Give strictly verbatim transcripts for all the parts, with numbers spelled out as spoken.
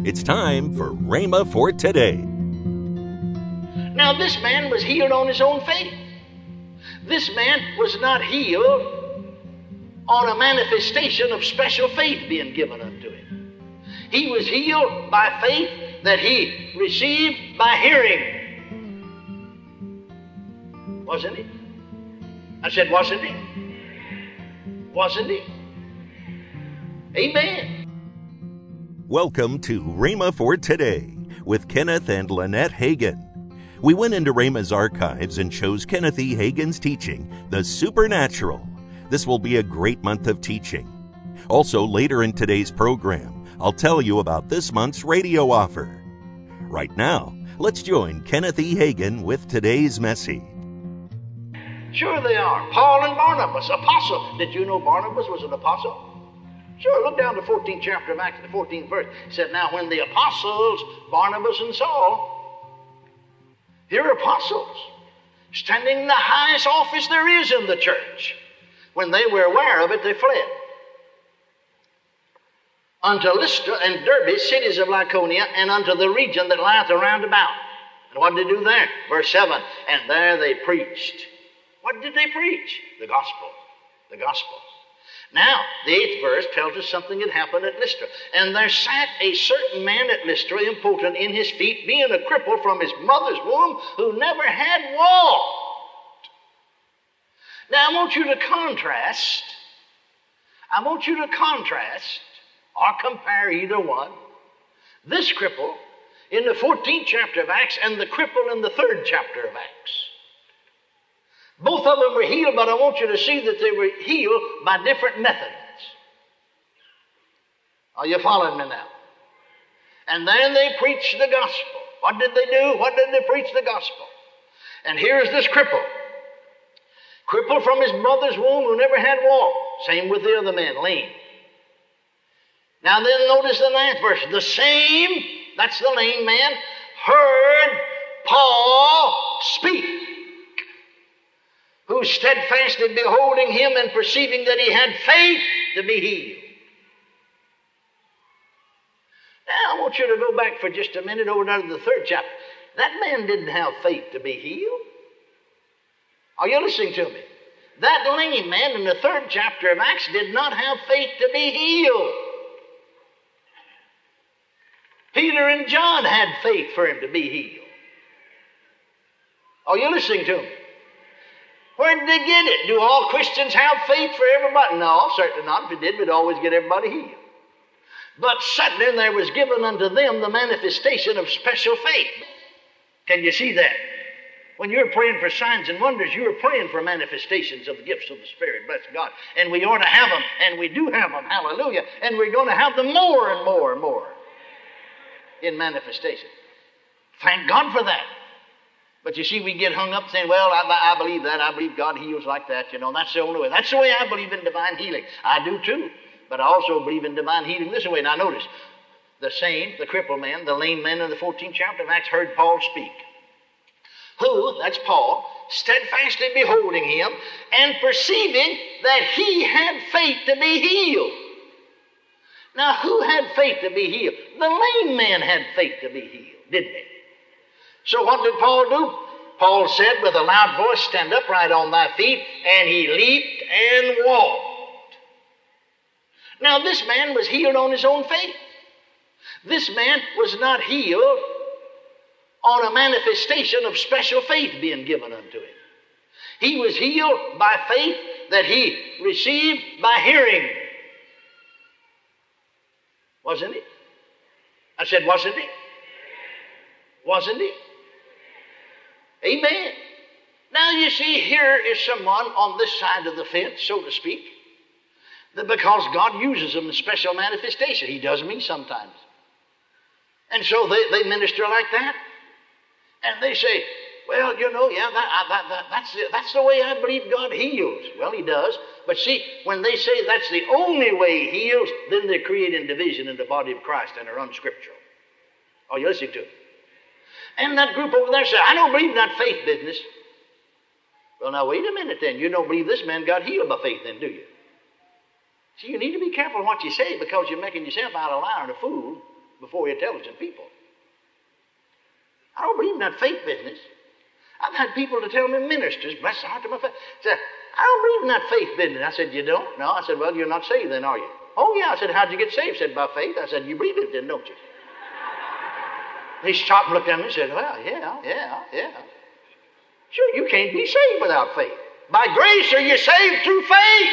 It's time for Rhema for today. Now this man was healed on his own faith. This man was not healed on a manifestation of special faith being given unto him. He was healed by faith that he received by hearing. Wasn't he? I said, wasn't he? Wasn't he? Amen. Welcome to Rhema for Today with Kenneth and Lynette Hagin. We went into Rhema's archives and chose Kenneth E. Hagin's teaching, The Supernatural. This will be a great month of teaching. Also, later in today's program, I'll tell you about this month's radio offer. Right now, let's join Kenneth E. Hagin with today's message. Sure they are. Paul and Barnabas, apostle. Did you know Barnabas was an apostle? Sure, look down to the fourteenth chapter of Acts, the fourteenth verse. It said, now when the apostles, Barnabas and Saul, here are apostles, standing in the highest office there is in the church. When they were aware of it, they fled. Unto Lystra and Derbe, cities of Lycaonia, and unto the region that lieth around about. And what did they do there? Verse seven, and there they preached. What did they preach? The gospel. The gospel. Now, the eighth verse tells us something had happened at Lystra. And there sat a certain man at Lystra, impotent in his feet, being a cripple from his mother's womb, who never had walked. Now, I want you to contrast, I want you to contrast, or compare either one, this cripple in the fourteenth chapter of Acts and the cripple in the third chapter of Acts. Both of them were healed, but I want you to see that they were healed by different methods. Are you following me now? And then they preached the gospel. What did they do? What did they preach? The gospel. And here's this cripple. Crippled from his mother's womb who never had walked. Same with the other man, lame. Now then notice the ninth verse. The same, that's the lame man, heard Paul speak, who steadfastly beholding him and perceiving that he had faith to be healed. Now, I want you to go back for just a minute over to the third chapter. That man didn't have faith to be healed. Are you listening to me? That lame man in the third chapter of Acts did not have faith to be healed. Peter and John had faith for him to be healed. Are you listening to me? Where did they get it? Do all Christians have faith for everybody? No, certainly not. If they did, we'd always get everybody healed. But suddenly there was given unto them the manifestation of special faith. Can you see that? When you're praying for signs and wonders, you're praying for manifestations of the gifts of the Spirit. Bless God. And we ought to have them, and we do have them. Hallelujah. And we're going to have them more and more and more in manifestation. Thank God for that. But you see, we get hung up saying, well, I, I believe that. I believe God heals like that. You know, that's the only way. That's the way I believe in divine healing. I do too. But I also believe in divine healing this way. Now notice, the same, the crippled man, the lame man in the fourteenth chapter of Acts heard Paul speak. Who, that's Paul, steadfastly beholding him and perceiving that he had faith to be healed. Now, who had faith to be healed? The lame man had faith to be healed, didn't he? So what did Paul do? Paul said with a loud voice, stand upright on thy feet, and he leaped and walked. Now this man was healed on his own faith. This man was not healed on a manifestation of special faith being given unto him. He was healed by faith that he received by hearing. Wasn't he? I said, wasn't he? Wasn't he? Amen. Now you see, here is someone on this side of the fence, so to speak, that because God uses them in special manifestation. He does me sometimes. And so they, they minister like that. And they say, well, you know, yeah, that, that, that, that's, the, that's the way I believe God heals. Well, he does. But see, when they say that's the only way he heals, then they're creating division in the body of Christ and are unscriptural. Are you listening to it? And that group over there said, I don't believe in that faith business. Well, now, wait a minute then. You don't believe this man got healed by faith then, do you? See, you need to be careful what you say because you're making yourself out a liar and a fool. before intelligent people. I don't believe in that faith business. I've had people to tell me, ministers, bless the heart of my faith, say, I don't believe in that faith business. I said, you don't? No. I said, well, you're not saved then, are you? Oh, yeah. I said, how'd you get saved? I said, by faith. I said, you believe it then, don't you? He stopped and looked at me and said, well, yeah, yeah, yeah. Sure, you can't be saved without faith. By grace are you saved through faith.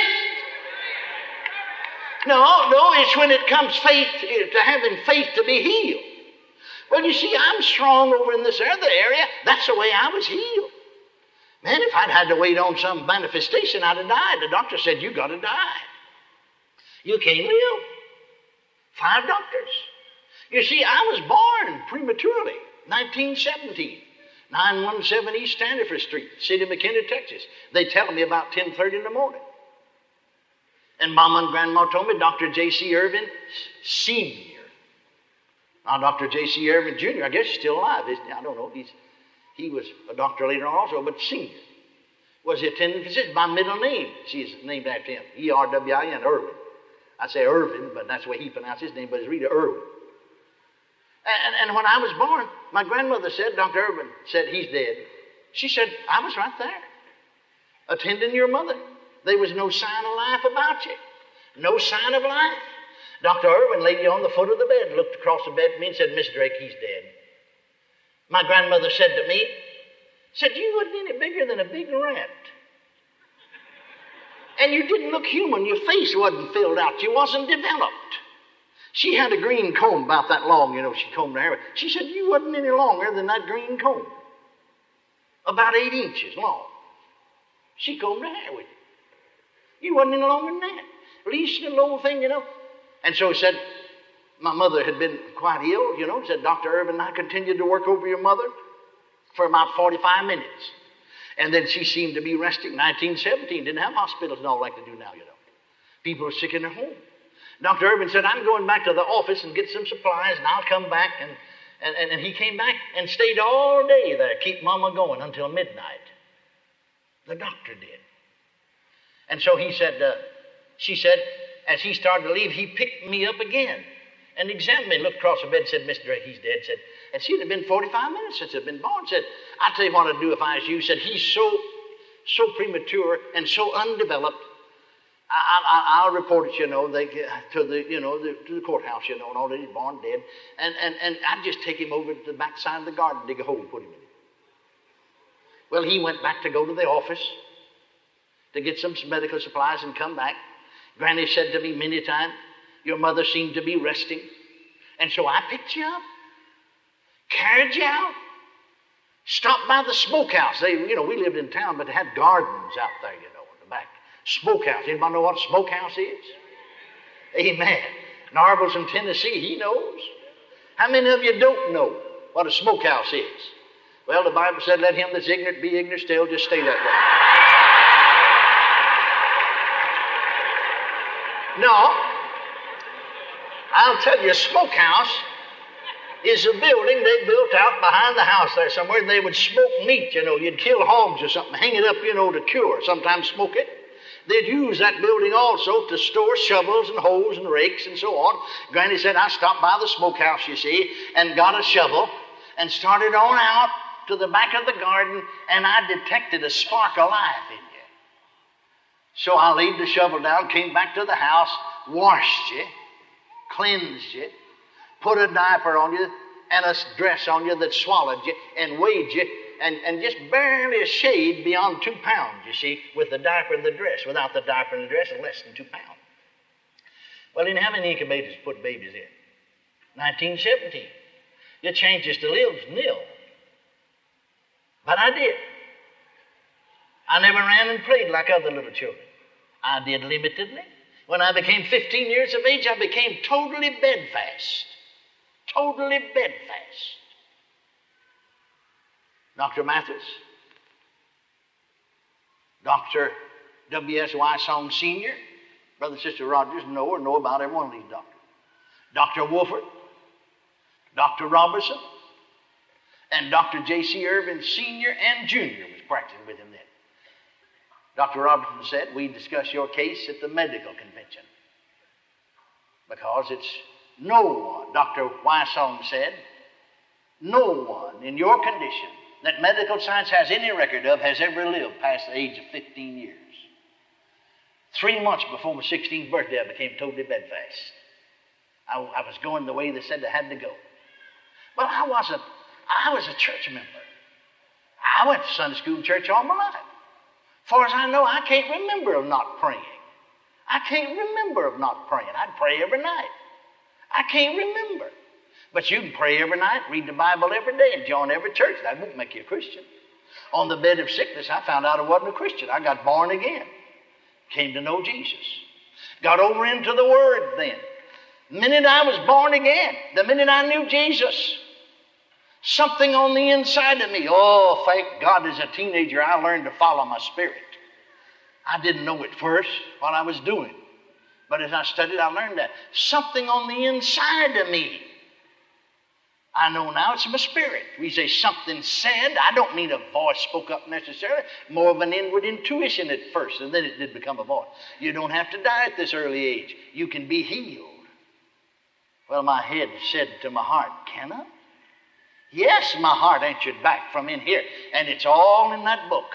No, no, it's when it comes faith to having faith to be healed. Well, you see, I'm strong over in this other area. That's the way I was healed. Man, if I'd had to wait on some manifestation, I'd have died. The doctor said, you got to die. You can't live. Five doctors. You see, I was born prematurely, nineteen seventeen, nine one seven East Standiford Street, city of McKinney, Texas. They tell me about ten thirty in the morning. And Mama and Grandma told me Doctor J C Irvin, Senior. Now, Doctor J C Irvin, Junior, I guess he's still alive, isn't he? I don't know. He's, he was a doctor later on also, but Senior was the attending physician. My middle name, she's named after him, E R W I N, Irvin. I say Irvin, but that's the way he pronounced his name, but it's really Irvin. And, and when I was born, my grandmother said, Doctor Irvin said, he's dead. She said, I was right there, attending your mother. There was no sign of life about you. No sign of life. Doctor Irvin laid you on the foot of the bed, looked across the bed at me and said, Miss Drake, he's dead. My grandmother said to me, said, you wasn't any bigger than a big rat. And you didn't look human. Your face wasn't filled out. You wasn't developed. She had a green comb about that long, you know, she combed her hair. She said, you wasn't any longer than that green comb. About eight inches long. She combed her hair with you. You wasn't any longer than that. Least little old thing, you know. And so he said, my mother had been quite ill, you know. Said, Doctor Irvin, I continued to work over your mother for about forty-five minutes. And then she seemed to be resting. nineteen seventeen, didn't have hospitals and all like they do now, you know. People were sick in their home. Doctor Irvin said, I'm going back to the office and get some supplies, and I'll come back. And, and, and he came back and stayed all day there, keep Mama going until midnight. The doctor did. And so he said, uh, she said, as he started to leave, he picked me up again and examined me, looked across the bed and said, Mister Drake, he's dead. Said, and see, it had been forty-five minutes since he'd been born. Said, I'll tell you what I'd do if I was you. Said, he's so, so premature and so undeveloped. I, I, I'll report it, you know, they, to the, you know, the, to the courthouse, you know, and all that he's born dead. And, and, and I'd just take him over to the back side of the garden, dig a hole and put him in it. Well, he went back to go to the office to get some medical supplies and come back. Granny said to me many times, your mother seemed to be resting. And so I picked you up, carried you out, stopped by the smokehouse. They, you know, we lived in town, but they had gardens out there, you know, in the back. Smokehouse. Anybody know what a smokehouse is? Amen. Narbles in Tennessee, he knows. How many of you don't know what a smokehouse is? Well, the Bible said, let him that's ignorant be ignorant still. Just stay that way. No. I'll tell you, a smokehouse is a building they built out behind the house there somewhere, and they would smoke meat, you know. You'd kill hogs or something, hang it up, you know, to cure, sometimes smoke it. They'd use that building also to store shovels and hoes and rakes and so on. Granny said, I stopped by the smokehouse, you see, and got a shovel and started on out to the back of the garden, and I detected a spark of life in you. So I laid the shovel down, came back to the house, washed you, cleansed you, put a diaper on you and a dress on you that swallowed you and weighed you, and, and just barely a shade beyond two pounds, you see, with the diaper and the dress. Without the diaper and the dress, less than two pounds. Well, didn't have any incubators to put babies in. nineteen seventeen. Your chances to live is nil. But I did. I never ran and played like other little children. I did limitedly. When I became fifteen years of age, I became totally bedfast. Totally bedfast. Doctor Mathis, Doctor W S Wysong Senior, Brother and Sister Rogers know or know about every one of these doctors. Doctor Wolford, Doctor Robertson, and Doctor J C Irvin Senior and Junior was practicing with him then. Doctor Robertson said, we discuss your case at the medical convention because it's No one, Doctor Wysong said, no one in your condition that medical science has any record of has ever lived past the age of fifteen years. Three months before my sixteenth birthday, I became totally bedfast. I, I was going the way they said I had to go. But I wasn't. I was a church member. I went to Sunday school and church all my life. Far as I know, I can't remember of not praying. I can't remember of not praying. I'd pray every night. I can't remember. But you can pray every night, read the Bible every day, and join every church. That won't make you a Christian. On the bed of sickness, I found out I wasn't a Christian. I got born again. Came to know Jesus. Got over into the Word then. The minute I was born again, the minute I knew Jesus, something on the inside of me, oh, thank God, as a teenager, I learned to follow my spirit. I didn't know at first what I was doing. But as I studied, I learned that something on the inside of me. I know now it's my spirit. We say something said. I don't mean a voice spoke up necessarily. More of an inward intuition at first, and then it did become a voice. You don't have to die at this early age. You can be healed. Well, my head said to my heart, can I? Yes, my heart answered back from in here, and it's all in that book.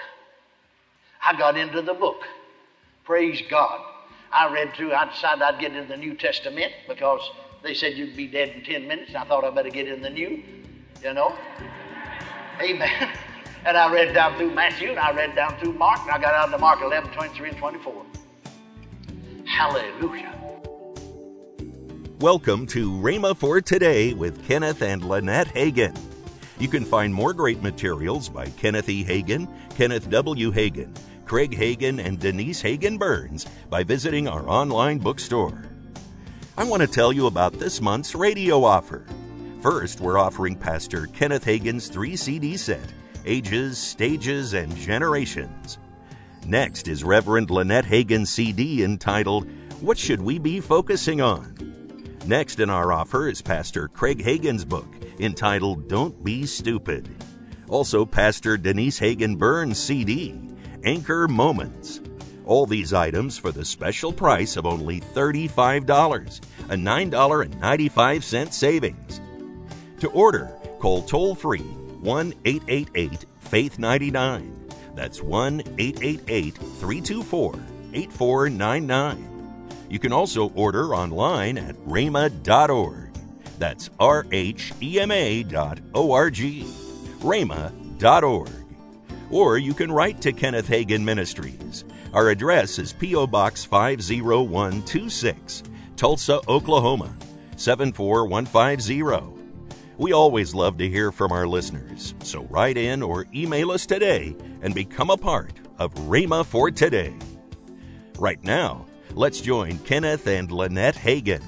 I got into the book. Praise God. I read through, I decided I'd get into the New Testament because they said you'd be dead in ten minutes. And I thought I better get in the New, you know. Amen. And I read down through Matthew, and I read down through Mark, and I got out to Mark eleven, twenty-three, and twenty-four. Hallelujah. Welcome to Rhema for Today with Kenneth and Lynette Hagin. You can find more great materials by Kenneth E. Hagin, Kenneth W. Hagin, Craig Hagin, and Denise Hagin Burns by visiting our online bookstore. I want to tell you about this month's radio offer. First, we're offering Pastor Kenneth Hagin's three C D set, Ages, Stages, and Generations. Next is Reverend Lynette Hagin's C D entitled, What Should We Be Focusing On? Next in our offer is Pastor Craig Hagin's book entitled Don't Be Stupid. Also, Pastor Denise Hagin Burns' C D, Anchor Moments. All these items for the special price of only thirty-five dollars, a nine dollars and ninety-five cents savings. To order, call toll-free one eight eight eight, faith nine nine. That's one eight eight eight, three two four, eight four nine nine. You can also order online at rhema dot org. That's R H E M A dot O R G, rhema dot org. Or you can write to Kenneth Hagin Ministries. Our address is P O. Box five oh one two six, Tulsa, Oklahoma, seven four one five zero. We always love to hear from our listeners, so write in or email us today and become a part of Rhema for Today. Right now, let's join Kenneth and Lynette Hagin.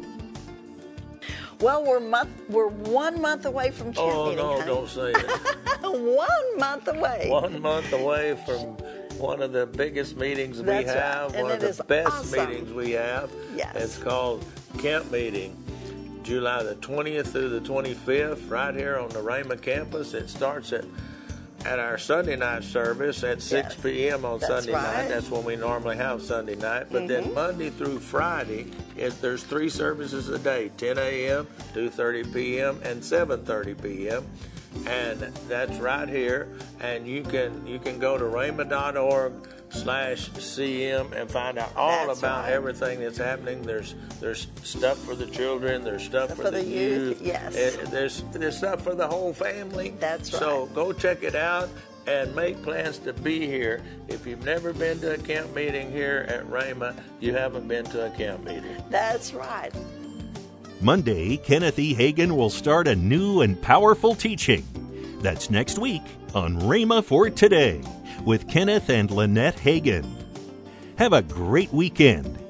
Well, we're month, we're one month away from camp Oh, meeting, no, honey. don't say it. One month away. One month away from one of the biggest meetings we That's right. have, And one it of is the best awesome. meetings we have. Yes. It's called Camp Meeting, July the twentieth through the twenty-fifth, right here on the Rhema campus. It starts at at our Sunday night service at six Yes. p.m. on That's Sunday right. night. That's when we normally have Sunday night. But then Monday through Friday, it, there's three services a day, ten a.m., two thirty p.m., and seven thirty p.m., and that's right here. And you can you can go to rhema dot org slash cm and find out all That's about right. everything that's happening. There's there's stuff for the children. There's stuff for, For the youth, yes. Eh, There's there's stuff for the whole family. That's So right. go check it out and make plans to be here. If you've never been to a camp meeting here at Rhema, you haven't been to a camp meeting. That's right. Monday, Kenneth E. Hagin will start a new and powerful teaching. That's next week on Rhema for Today with Kenneth and Lynette Hagin. Have a great weekend